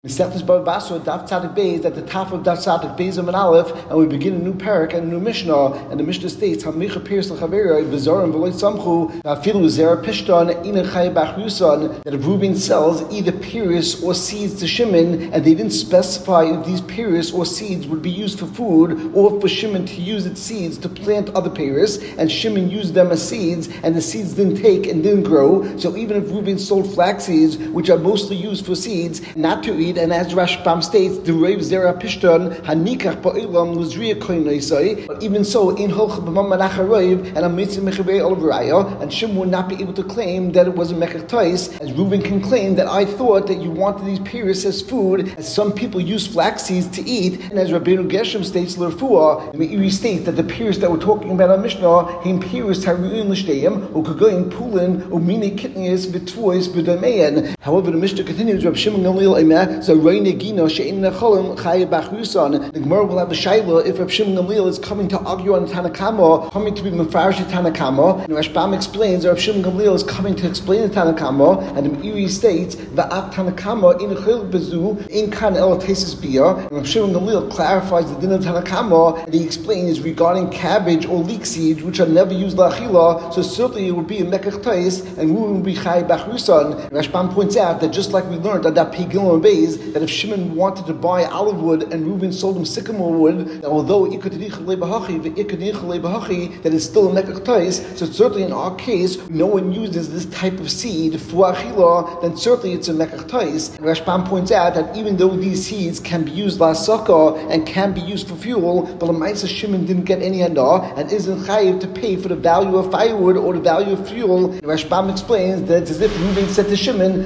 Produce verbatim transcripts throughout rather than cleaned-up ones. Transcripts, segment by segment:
Mesechtes Bava Basra, Daf Tzadik Beis, at the top of Daf Tzadik Beis and Aleph, and we begin a new parak and a new Mishnah, and the Mishnah states, Hamicha Pirs L'Chaveroi, V'zorim V'loi Tzamchu, Afilu Zera Pishton, Ina Chay Bach Yusan, that if Reuben sells either Pirs or seeds to Shimon, and they didn't specify if these Pirs or seeds would be used for food, or for Shimon to use its seeds to plant other Pirs, and Shimon used them as seeds, and the seeds didn't take and didn't grow, so even if Reuben sold flax seeds, which are mostly used for seeds, not to eat, and as Rashbam states, the Reiv Zera Pishton Hanikach Ba'ilam Luzriya Koinaisai. But even so, in Holcha B'Mamanach Reiv and Amitzim Mechavei Olavaraya, and Shimon would not be able to claim that it was a Mekach Tais, as Reuben can claim that I thought that you wanted these Piris as food, as some people use flax seeds to eat, and as Rabbeinu Geshem states, L'Rfuah, he states that the Piris that we're talking about on Mishnah, Him Piris Haruin L'Shteim, Ukagoyin Pulin, Umine Kitnias V'Tvois V'Dameyan. However, the Mishnah continues, Rab Shimon Gamliel Emeh, so the Gemara will have a shaila if Reb Shimon Gamliel is coming to argue on Tanakama, coming to be Mefarish Tanakama, and Rashbam explains that Reb Shimon Gamliel is coming to explain the Tanakama, and the Meiri states Va'at Tanakama in Chil Bezu in Kan El Tesis Bia, and Reb Shimon Gamliel clarifies the din of Tanakama, and he explains regarding cabbage or leek seeds which are never used la'achila, so certainly it would be a Mekach Tais, and we would be Chai Bachrusan. Rashbam points out that just like we learned at that Pigil Beis, that if Shimon wanted to buy olive wood and Reuben sold him sycamore wood, that although that is still a mekach tais, so certainly in our case, no one uses this type of seed for achila, then certainly it's a mekach tais. And Rashbam points out that even though these seeds can be used la'asaka and can be used for fuel, but L'maisa Shimon didn't get any hana and isn't chayiv to pay for the value of firewood or the value of fuel. And Rashbam explains that it's as if Reuben said to Shimon,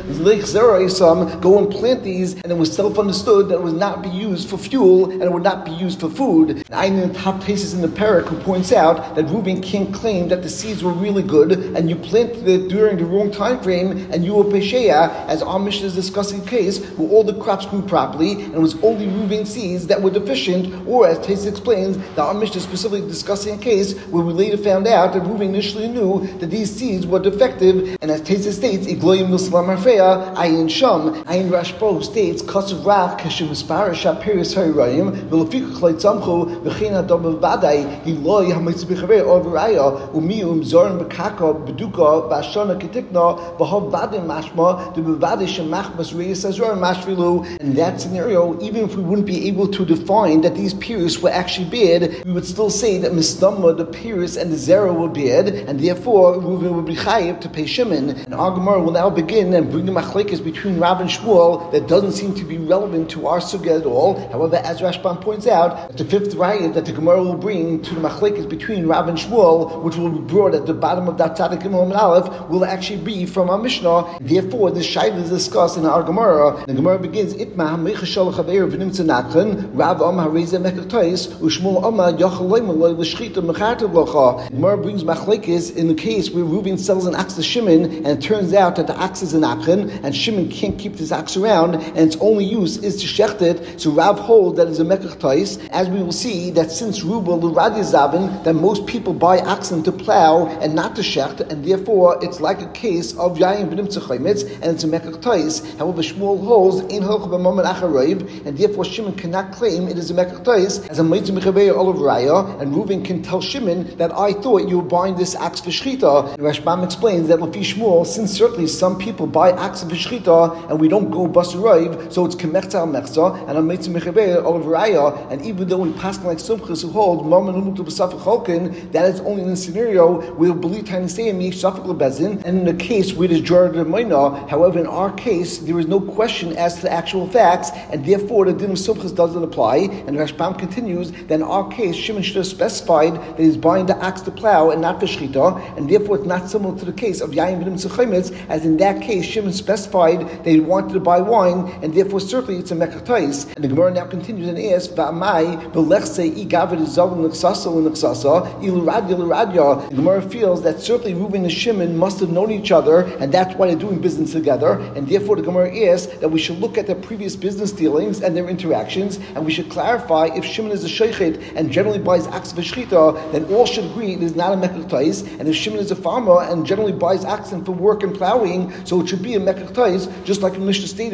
go and plant these, and it was self-understood that it would not be used for fuel and it would not be used for food. And I in the top cases in the parak who points out that Reuben can't claim that the seeds were really good and you planted it during the wrong time frame and you were pesheya, as our Mishnah is discussing a case where all the crops grew properly and it was only Reuben seeds that were deficient, or as Tais explains, that our Mishnah is specifically discussing a case where we later found out that Reuben initially knew that these seeds were defective, and as Tais states, Igloyim Muslam Arfeya, Ayin Sham, Ayin Rashbo states, Kasav Rach, Kashem Sparish Piris Harayim, Vilafika Klait Samcho, Vechina Dom Vadai, Giloy Hamitzbichare Overaya, Umium Zoran Bakaka, Beduka, Bashana Kitikna, Bahav Vadim Mashma, the Bavadish and Machmas Reis Azor Mashvilu. In that scenario, even if we wouldn't be able to define that these Piris were actually bad, we would still say that Misdama, the Piris and the Zera were bad, and therefore Reuven would be chayiv to pay Shimon. And our Gemara will now begin and bring the machlekes between Rav and Shmuel that doesn't seem to be relevant to our sugya at all. However, as Rashbam points out, the fifth raya that the Gemara will bring to the machlekes between Rav and Shmuel, which will be brought at the bottom of that Tzadik Gimel and Aleph, will actually be from our Mishnah. Therefore, this shayla is discussed in our Gemara. The Gemara begins, Itma hamicha shal chaver v'nim tzanakhan, Rav Amar Reza Mekach Tais, Ushmuel Amar Yachal Leimaloi l'shchita mechartav locha. The Gemara brings machlekes in the case where Reuben sells an ox to Shimon, and it turns out that the ox is an akhan, and Shimon can't keep this ox around, and its only use is to shecht it. So Rav holds that is a mekach tais, as we will see that since Rubel l'radi zavin, that most people buy oxen to plow and not to shecht, and therefore it's like a case of yayim v'nim tzachaymitz, and it's a mekach tais. However, Shmuel holds in halach b'maman acharayv, and therefore Shimon cannot claim it is a mekach tais as a meitzim mechaveir olav raya, and Reuven can tell Shimon that I thought you were buying this ox for shchita. And Rashbam explains that Lefi Shmuel, since certainly some people buy oxen for shchita and we don't go basarayv, so it's kemechza al mechza and a meitzim mechaveir olav raya. And even though we pass like Sumchus who hold maman umutu b'safik cholkin, that is only in the scenario where believe tiny say yesh safik lebezin, and in the case where there's jorah d'mayna. However, in our case, there is no question as to the actual facts, and therefore the din of Sumchus doesn't apply. And Rashbam continues that in our case, Shimon should have specified that he's buying the ox to plow and not for shchita, and therefore it's not similar to the case of Yayin v'nim tzachaymitz, as in that case Shimon specified that he wanted to buy wine, and therefore certainly it's a mekach tais. And the Gemara now continues and asks, V'amai v'lechse i gavad zav l'nechsasa l'nechsasa ilu radya l'radya. The Gemara feels that certainly Reuven and Shimon must have known each other, and that's why they're doing business together, and therefore the Gemara asks that we should look at their previous business dealings and their interactions, and we should clarify if Shimon is a sheichet and generally buys ox v'shchita, then all should agree it is not a mekach tais, and if Shimon is a farmer and generally buys oxen for work and plowing, so it should be a mekach tais, just like the Mishnah stated regarding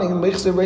find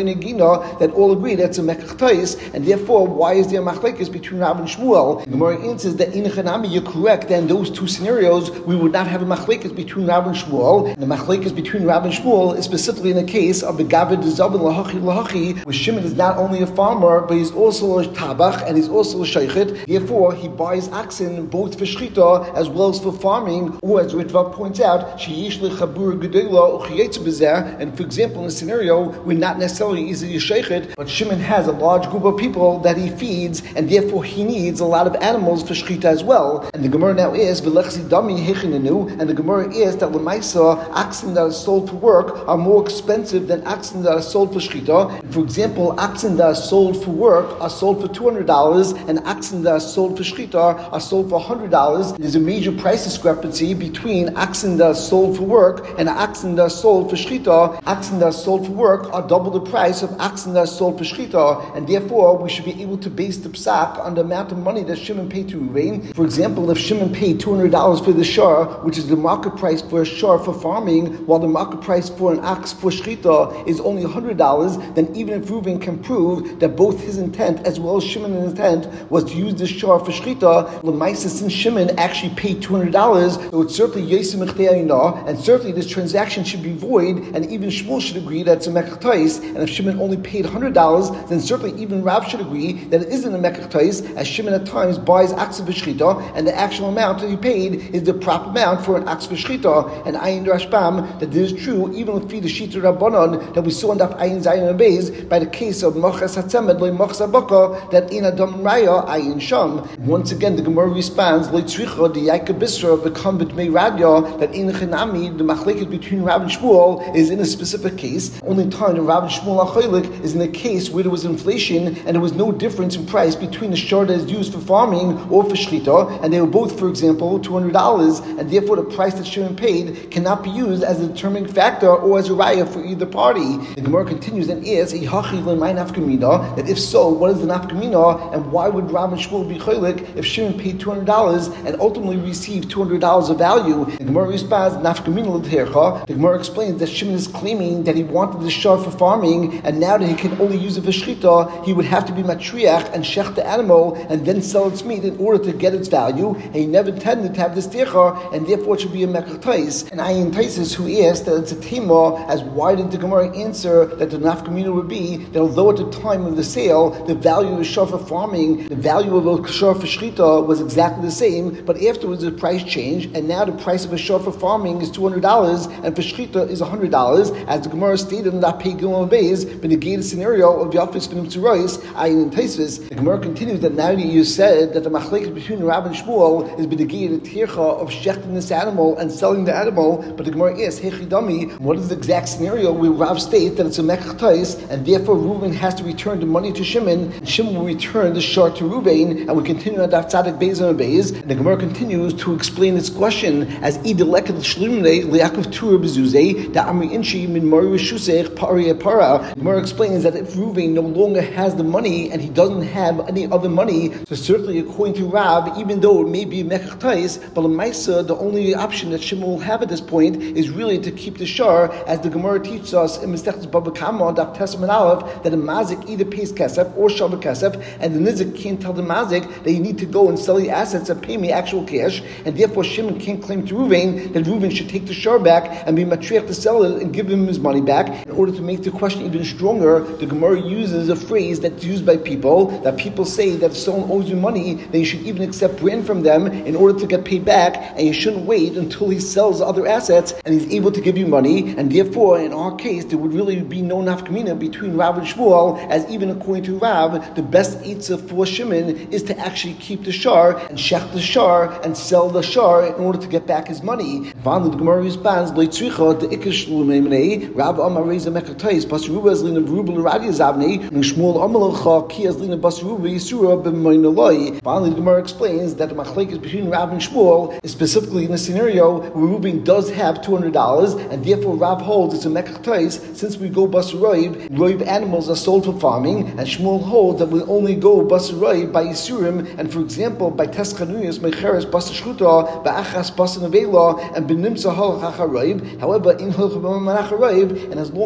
that all agree that's a mekach, and therefore, why is there a machlekes between Rav and Shmuel? The Gemara answers that in Chanami, you're correct. Then those two scenarios, we would not have a machlekes between Rav and Shmuel. And the machlekes between Rav and Shmuel is specifically in the case of the Gavad Zavin Lahachi Lahachi, where Shimon is not only a farmer, but he's also a tabach and he's also a sheichet. Therefore, he buys oxen both for shchita as well as for farming. Or as Ritva points out, sheyish lechabur gedela uchiyetz bezer. And for example, in a scenario where not necessarily is he a sheichet, but Shimon has a large group of people that he feeds, and therefore he needs a lot of animals for shchita as well. And the Gemara now is v'lechzi dami hechinenu, and the Gemara is that lemaisa oxen that are sold for work are more expensive than oxen that are sold for shchita. For example, oxen that are sold for work are sold for two hundred dollars, and oxen that are sold for shchita are sold for one hundred dollars. There's a major price discrepancy between oxen that are sold for work and oxen that are sold for shchita. Oxen that are sold for work are double the price of oxen that are sold for shchita, and therefore we should be able to base the psak on the amount of money that Shimon paid to Ruvain. For example, if Shimon paid two hundred dollars for the shar, which is the market price for a shar for farming, while the market price for an ox for shchita is only one hundred dollars, then even if Ruvain can prove that both his intent as well as Shimon's intent was to use this shar for shchita, l'maisa, since Shimon actually paid two hundred dollars, so it's certainly yesem ichteayina, and certainly this transaction should be void, and even Shmuel should agree that it's a mekach tais, and if Shimon only paid one hundred dollars, then certainly even Rav should agree that it isn't a mekach tais, as Shimon at times buys ox for shchita, and the actual amount that he paid is the proper amount for an ox for shchita. And ayin rashbam, that this is true even with the shita rabbanon that we saw in Daf ayin zayin and beis by the case of machas hatzemed loy machas abaka, that in adam raya ayin sham. Once again, the Gemara responds loy tzricha the yaakov bisra become b'tmei radya, that in Chanami the machlekes between Rav and Shmuel is in a specific case. Only time the Rav and Shmuel acholik is in a case where there was inflation and there was no difference in price between the shar that is used for farming or for shchita, and they were both, for example, two hundred dollars, and therefore the price that Shimon paid cannot be used as a determining factor or as a raya for either party. The Gemara continues and asks, that if so, what is the nafkamina, and why would Rav and Shmuel be cholik if Shimon paid two hundred dollars and ultimately received two hundred dollars of value? The Gemara responds, nafkamina l'tercha. The Gemara explains that Shimon is claiming that he wanted the shar for farming, and now that he can only use it for shchita, he would have to be matriach and shech the animal and then sell its meat in order to get its value, and he never intended to have this tercha, and therefore it should be a mekach tais. And ayin taisis who asked that it's a tema, as why did the Gemara answer that the nafkamina would be that although at the time of the sale the value of the shar for farming, the value of a shar for shchita was exactly the same, but afterwards the price changed, and now the price of a shar for farming is two hundred dollars and for shchita is one hundred dollars, as the Gemara stated in that pei gimel beis, but negated scenario of Yafis v'nim tzurais ayin taisis. The Gemara continues that now that you said that the machlekes between Rav and Shmuel is b'negated tircha of shechting this animal and selling the animal, but the Gemara asks, hechidami, what is the exact scenario where Rav states that it's a mekach tais, and therefore Reuven has to return the money to Shimon, and Shimon will return the shar to Reuven, and we continue on Daf Tzadik Beis and Beis. And the Gemara continues to explain its question as ideleket shlimne liakov tur bezuzei da amri inchi min mari shusech pari para. The Gemara explains that if Reuven no longer has the money and he doesn't have any other money, so certainly according to Rav, even though it may be mekach tais, but l'maisa the only option that Shimon will have at this point is really to keep the shar, as the Gemara teaches us in Masechtas Bava Kama Daf Testament Aleph that a mazik either pays kesef or shavah kesef, and the nizik can't tell the mazik that you need to go and sell the assets and pay me actual cash, and therefore Shimon can't claim to Reuven that Reuven should take the shar back and be matriach to sell it and give him his money back. In order to make the question even stronger, the Gemara uses a phrase that's used by people, that people say that if someone owes you money, then you should even accept rent from them in order to get paid back, and you shouldn't wait until he sells other assets and he's able to give you money. And therefore, in our case, there would really be no nafkamina between Rav and Shmuel, as even according to Rav, the best eitzah for Shimon is to actually keep the shar and shech the shar and sell the shar in order to get back his money. Finally, the Gemara responds, Rav Amar Reza Mekatais, Basruba is Lina Vrubal Radi Zavni, and Shmuel Amalacha Ki as Lina Basruba Yisura B'Moinaloi. Finally, the Gemara explains that the machlekes between Rav and Shmuel is specifically in a scenario where Reuben does have two hundred dollars, and therefore Rav holds it's a mekach tais, since we go basar roiv, roiv animals are sold for farming, and Shmuel holds that we only go basar roiv by Yisurim, and for example, by Teskanuyas, Mecheres, Basar Shchuta, Ba'achas, Basar Nevela, and Benimsa Halachacha roiv. However, in Halachacha Roiv, and as long as Reuben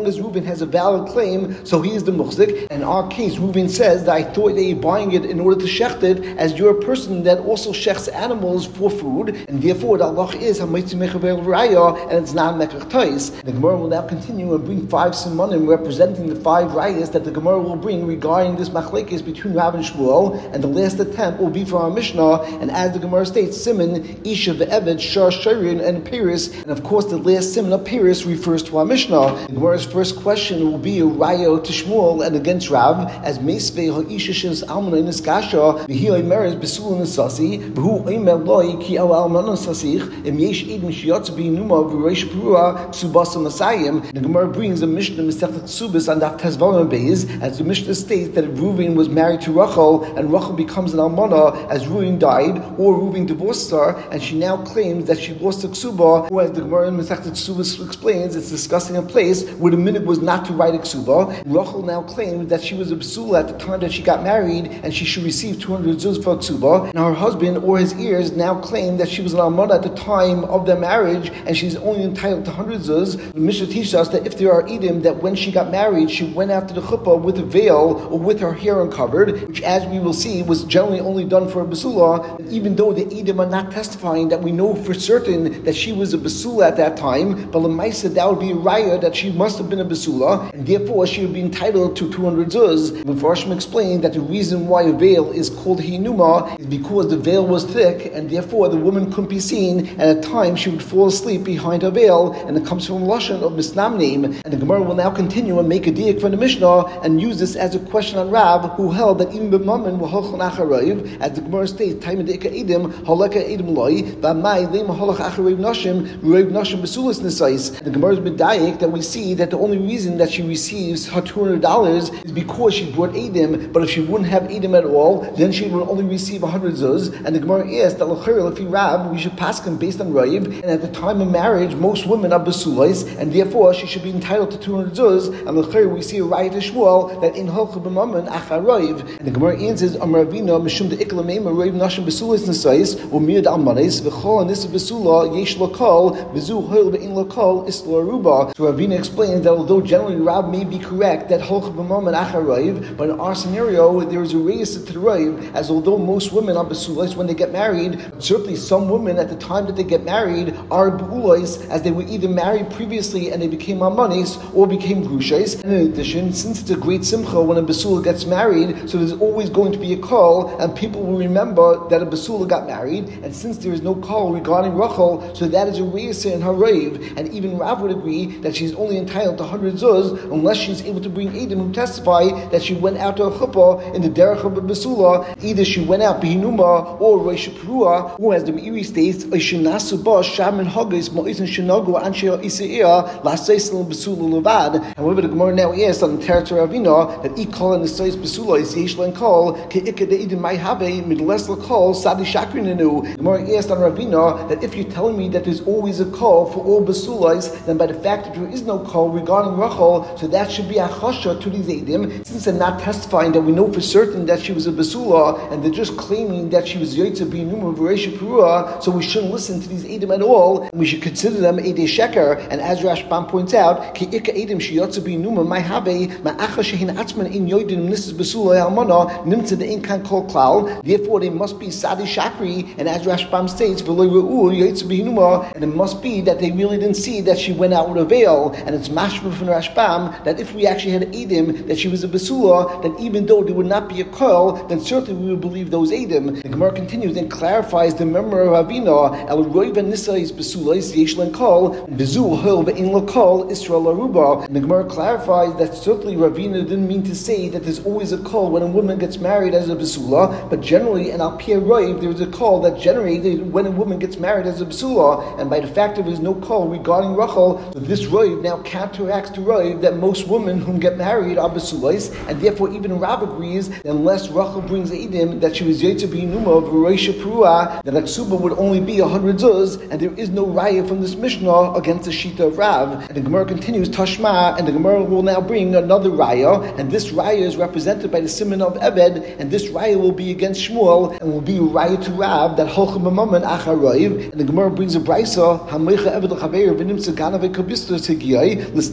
has a valid claim, so he is the muhzik. In our case, Reuven says that I thought that you're buying it in order to shecht it, as you're a person that also shechts animals for food, and therefore the Allah is hamitzi mechavel raya, and it's not mekach tais. The Gemara will now continue and bring five simanim representing the five rayas that the Gemara will bring regarding this machlekes between Rav and Shmuel, and the last attempt will be from our Mishnah. And as the Gemara states, siman isha ve'eved shar shirin and Paris, and of course the last siman of Paris refers to our Mishnah. The Gemara's first question will be a raya to Shmuel and against Rav, as meisvei ha'isha shins almana in iskasha v'hi oimeres besul nesasi v'hu oimer loi ki el almana sasich im yesh edin shiyatz b'inuma v'reish perua ksubasa masayim. The Gemara brings a Mishnah Masechet Ksubas on Daf Tezvarim Beis, as the Mishnah states that Reuven was married to Rachel, and Rachel becomes an almana as Reuven died, or Reuven divorced her, and she now claims that she lost the ksuba. Or as the Gemara in Masechet Ksubas explains, it's discussing a place where the minhag was not to write a ksuba. Rachel now claims that she was a basula at the time that she got married, and she should receive two hundred zuz for a ksuba. Now her husband or his heirs now claim that she was an almana at the time of their marriage, and she's only entitled to one hundred zuz. The Mishnah teaches us that if there are edim that when she got married, she went out to the chuppah with a veil or with her hair uncovered, which, as we will see, was generally only done for a basula. And even though the edim are not testifying that we know for certain that she was a basula at that time, but l'maisa that would be a raya that she must have been a basula, and therefore she would be entitled to two hundred zuz. Mepharshim explained that the reason why a veil is called hinuma is because the veil was thick, and therefore the woman couldn't be seen, and at times she would fall asleep behind her veil, and it comes from lashon of misnamnim. And the Gemara will now continue and make a diak from the Mishnah and use this as a question on Rav, who held that even b'mammon were holchan acharoiv, as the Gemara states, time deika edim halaka edim loy v'amai leim halach acharoiv nashim roiv nashim besulas nesais. The Gemara's medayik that we see that the only reason that she receives her two hundred dollars is because she brought edim, but if she wouldn't have edim at all, then she would only receive one hundred zuz. And the Gemara asked that l'chayr lefi Rav we should pass him based on roiv, and at the time of marriage most women are besulais, and therefore she should be entitled to two hundred zuz. And l'chayr we see a right to Shmuel that in holcha b'mammon acharoiv. And the Gemara answers Amar Ravina mishum deikla meima roiv nashim besulas nesais or miyad almanis v'chol anis besula yesh lokal v'zu hoil ve'in lokal isla aruba. So Ravina explains that although generally Rav may be correct that holcha b'mammon acharoiv, but in our scenario there is a reis to the roiv, as although most women are besulas when they get married, certainly some women at the time that they get married are beulais, as they were either married previously and they became almanis or became grushais. And in addition, since it's a great simcha when a basula gets married, so there's always going to be a call, and people will remember that a basula got married. And since there is no call regarding Rachel, so that is a reisa in her rave. And even Rav would agree that she's only entitled to one hundred zuz unless she's able to bring edim who testify that she went out to a chuppah in the derech of a basula. Either she went out behinuma or roish perua, or as the Meiri states, oishinasu ba shaman hagis ma'is and shinagu anshe isaia laseisel basula levad. However, the Gemara now asks on the territory of Ina that ikol and the size basula is yesh len kol ke ikade edim may have midles lekol sadi shakrinenu. The Gemara asked on Ravina that if you're telling me that there's always a call for all basulas, then by the fact that there is no call regarding Rachel, so that should be a chasha to these edim, since they're not testifying that we know for certain that she was a basula, and they're just claiming that she was yotze b'numa v'reisha perua, so we shouldn't listen to these edim at all, and we should consider them edei sheker. And as Rashbam points out, ki ika edim sheyotze b'numa may have ma'acha shehin atzman in yodim nisas basula almana nimtze the inkan kol klal. Therefore, they must be sadi shakri, and as Rashbam states, v'lo re'u yotze b'numa, and it must be that they really didn't see that she went out with a veil. And it's mashma from Rashbam that if we actually had edim that she was a basula, then even though there would not be a curl, then certainly we would believe those edim. The Gemara continues and clarifies the memory of Ravina el roiva nisa is basula is yesh len kol v'zu hil ve'in lokol Israel aruba. And the Gemara clarifies that certainly Ravina didn't mean to say that there's always a call when a woman gets married as a basula, but generally in al pir roiv there is a call that generated when a woman gets married as a basula, and by the fact that there's no call regarding Rachel, so this roiv now counteracts the roiv that most women who get married are basulais, and therefore even Rav agrees that unless Rachel brings edim that she was yotze b'numa v'reisha perua, that aksuba would only be a hundred zuz, and there is no raya from this Mishnah against the shita of Rav. And the Gemara continues Tashma, and the Gemara will now bring another raya, and this raya is represented by the siman of Ebed, and this raya will be against Shmuel, and will be a raya to Rav that holcha b'mammon acharoiv. And the Gemara brings a brisa hamecha Ebed l'chaver v'nimtze ganav kabista segiyai l'stim mezuya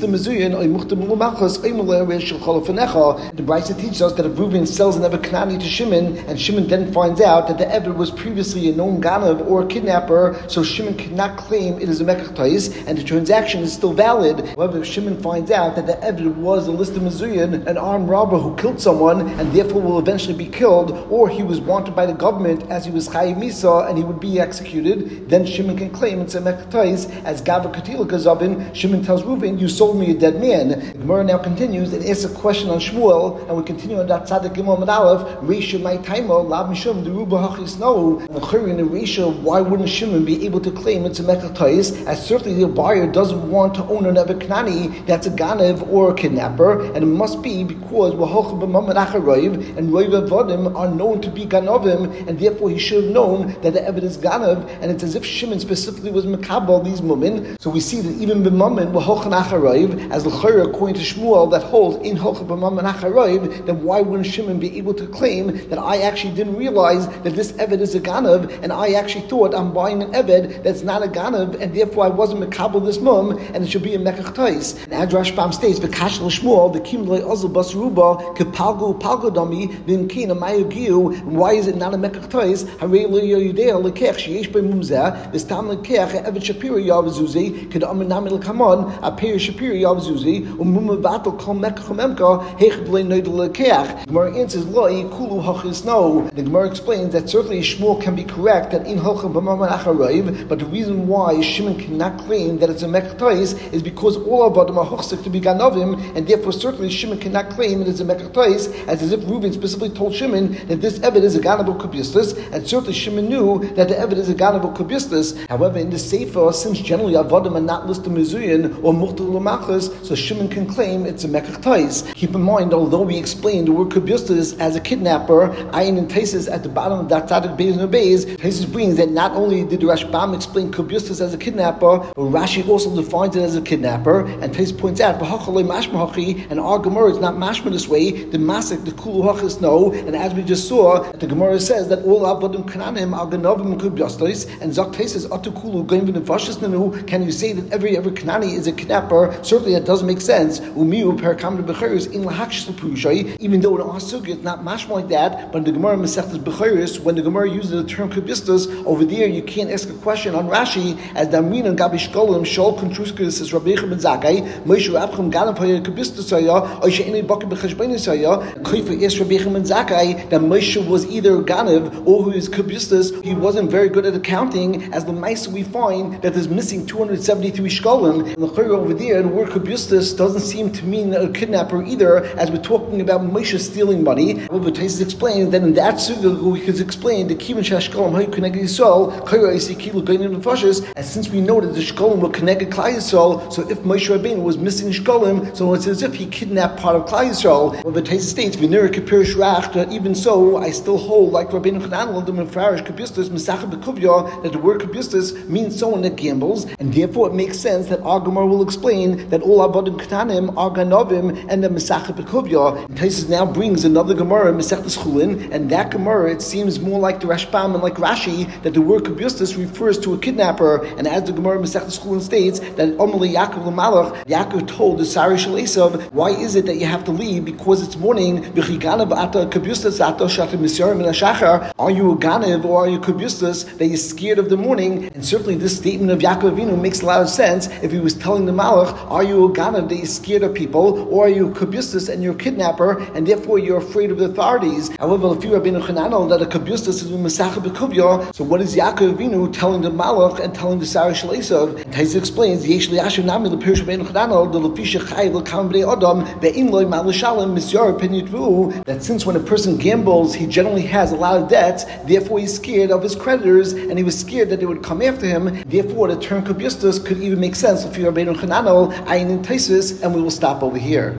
The Brisa teaches us that if Reuven sells an Eved Kanani to Shimon, and Shimon then finds out that the Eved was previously a known Ganav or a kidnapper, so Shimon cannot claim it is a Mekach Tais, and the transaction is still valid. However, if Shimon finds out that the Eved was a list of Mizuyan, an armed robber who killed someone, and therefore will eventually be killed, or he was wanted by the government as he was Chayiv Misa, and he would be executed, then Shimon can claim it's a Mekach Tais, as Gavra Katilika Zavin. Shimon tells Reuven, you sold me a dead man. The Gemara now continues and asks a question on Shmuel, and we continue on that Tzadik Gimel Amud Aleph, Reisha Mai Taimo, Lav Mishum, the Ruba Hachis No. In the Reisha, why wouldn't Shimon be able to claim it's a Mekach Tais, as certainly the buyer doesn't want to own an Eved Kanani that's a Ganev or a kidnapper, and it must be because Wahoch B'Mamad Acharoiv and Roiv Avodim are known to be Ganovim, and therefore he should have known that the Eved is Ganev, and it's as if Shimon specifically was Mekabel these women. So we see that even B'Mamad Wahoch Acharoiv, as L'chayr according to Shmuel that holds in Hoch B'Mamad Acharoiv, then why wouldn't Shimon be able to claim that I actually didn't realize that this Eved is a Ganev, and I actually thought I'm buying an Eved that's not a Ganev, and therefore I wasn't Mekabel this mum, and it should be a Mekach Tais. And as Rashbam states, V'kash l'Shmuel, the Kim Loi Ozel Bas Ruba, Kepalgu Palgodami, V'imkin Amayogiu, why is it not a Mekach Tais? Harei Lo Yodea Lekech, Sheyesh Bei Mumzeh, V'stam Lekech, Eved Shapiro Yavazuzi, Ked Aminami L'Kamon, Apir Shapiro Yavazuzi, Umuma Vatal Kol Mekach Memka, Hechad Le Noid Lekech. The Gemara answers, Loi Kulu Hachis No. The Gemara explains that certainly Shmuel can be correct that in Hoch B'Mamad Acharoiv, but the reason why Shimon cannot claim that it's a Mekach Tais is because all of them are Hochsik to be Ganovim, and therefore certainly Shimon cannot claim it is a Mekach Tais, as, as if Reuven specifically told Shimon that this Eved is a Ganavul Kubistus, and certainly Shimon knew that the Eved is a Ganavul Kubistus. However, in the Sefer, since generally Avodim are not listed Mizuyan or Muchtal Lamachas, so Shimon can claim it's a Mekach Tais. Keep in mind, although we explained the word Kubistus as a kidnapper, Ayin and Taisis at the bottom of that Tzadik Beis no Beis, Taisis brings that not only did the Rashbam explain Kubistus as a kidnapper, but Rashi also defines it as a kidnapper, and Tais points out, and our Gemara is not mashma this way, the Masik, the Kulu Hachis no, and as we just saw, the Gemara says that all Avodim Kananim are Ganovim and Kubistus, and Zok Taisis Atu Kulu Gain V'Nefashis Nanu, can you say that every every Kanani is a kidnapper? Certainly that doesn't make sense. Umiu Perakam B'Cheres in Lahakshis L'Pushay, even though in our Sugi it's not mashma like that, but in the Gemara Masechtas B'Cheres, when the Gemara uses the term Kubistus, over there you can't ask a question on Rashi, as Damrin and Gabi Shkolim, Shol Kontruskis says Rabbi Yechim Ben Zakkai, Moshe Rabchim Ganav Haya Kubistus Haya, Oisha Eni Bakim B'Cheshbenis Haya, Koifa is Rabbi Yechim Ben Zakkai, that Moshe was either Ganav or who is Kubistus. He wasn't very good at accounting, as the Maisa we find that is missing two hundred seventy-three Shkolim. And the Chayr over there, the word Kubistus doesn't seem to mean a kidnapper either, as we're talking about Moshe stealing money. However, Taisus explains that in that Sugya we could explain the Kivin Shashkolim Hayu Keneged Yisrael, Chayr Isi Kilu Gainim Nefashis, as since we know that the Shkolim were Keneged Klal Yisrael, so if Moshe Rabbeinu was missing Shkolim, so it's as if he kidnapped part of Klal Yisrael. However, Taisus states, V'nira Kepirish Rach, that even so, I still hold, like Rabbeinu Chananel, the Mefarish Kubistus, Mesachah B'Kuvya, that the word Kubistus means someone that gambles, and therefore it makes sense that our Gemara will explain that all Avodim Ketanim are Ganovim and the Mesachah B'Kuvya. And Taisus now brings another Gemara, Mesechtas Chulin, and that Gemara, it seems more like the Rashbam and like Rashi, that the word Kubistus refers to a kidnapper, and as the Gemara Mesechtas Chulin states, that Omali Yaakov L'Malach, Yaakov told the Sari Shel Esav, why is it that you have to leave? Because it's morning. Are you a Ganev or are you Kubistus that you're scared of the morning? And certainly this statement of Yaakov Avinu makes a lot of sense if he was telling the Malach, are you a Ganev that you're scared of people, or are you a Kubistus and you're a kidnapper and therefore you're afraid of the authorities? However, if you're Rabbeinu Chananel that a Kubistus is a Mesachah B'Kuvya, so what is Yaakov Avinu telling the Malach and telling the Sari Shel Esav? And Taisus explains, Yesh Li'asher Nami L'Pirish Rabbeinu Chananel the L'Fisha Chayiv L'Kam B'nei Adam Ve'im Loi Mal L'Shalem Misyar Penitvu, that since when a person gambles he generally has a lot of debts, therefore he's scared of his creditors and he was scared that they would come after him. Therefore the term Kubistus could even make sense if you're Rabbeinu Chananel, Ayin and Taisus, and we will stop over here.